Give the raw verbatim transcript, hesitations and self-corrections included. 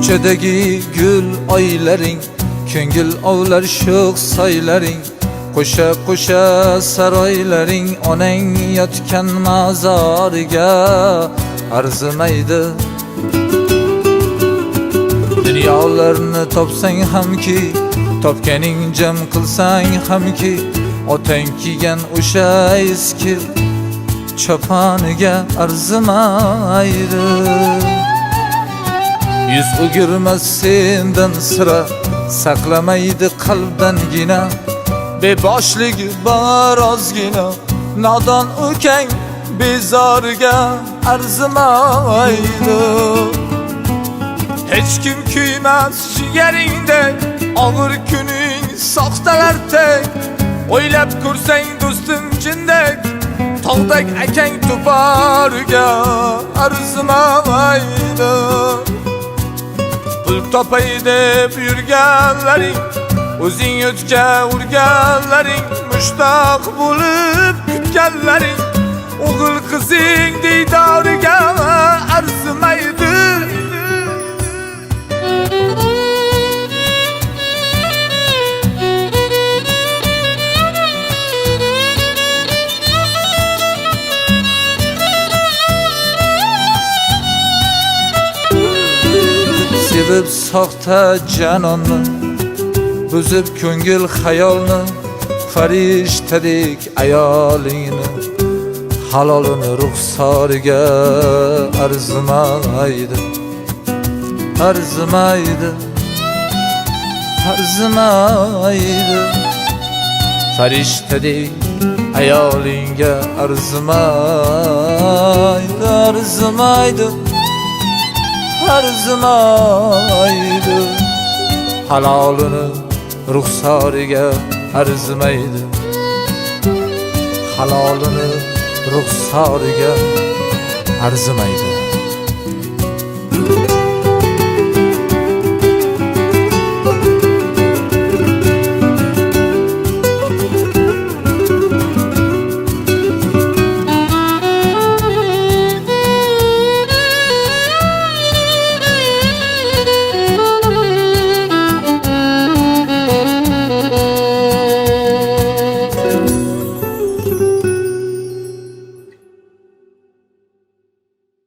ko'chadagi gul oylaring, ko'ngil ovlar sho'x soylaring, qo'sha qo'sha saroylaring, onang yotgan ma'zoriga arzimaydi. Dunyolarni topsang hamki, topganing jam qilsang hamki, otang kiygan o'sha eski choponiga arzimaydi. Yuz o'girmas sendan sira, saqlamaydi qalbdangina, beboshlik bor ozgina, nodon ukang bezoriga arzimaydi. Hech kim kuymas jigaringdek, og'ir kuning soxtalardek, o'ylab ko'rsang do'stim jindek, tog'dak akang to'poriga arzimaydi. Pul topay deb yurganlaring, o'zing o'tga urganlaring, mushtaq bo'lib kutganlaring, o'g'il qizing diydoriga arzimaydi. Sevib soxta janonni, buzib ko'ngil xayolni, farishtadek ayolingni, halolini ruxsoriga arzimaydi. Arzimaydi, arzimaydi. Farishtadek ayolingga arzimaydi, arzimaydi, arzimaydi. Halolini ruxsoriga arzimaydi. Halolini ruxsoriga arzimaydi.